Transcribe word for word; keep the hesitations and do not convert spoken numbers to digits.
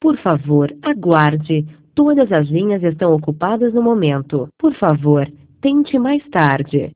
Por favor, aguarde. Todas as linhas estão ocupadas no momento. Por favor, tente mais tarde.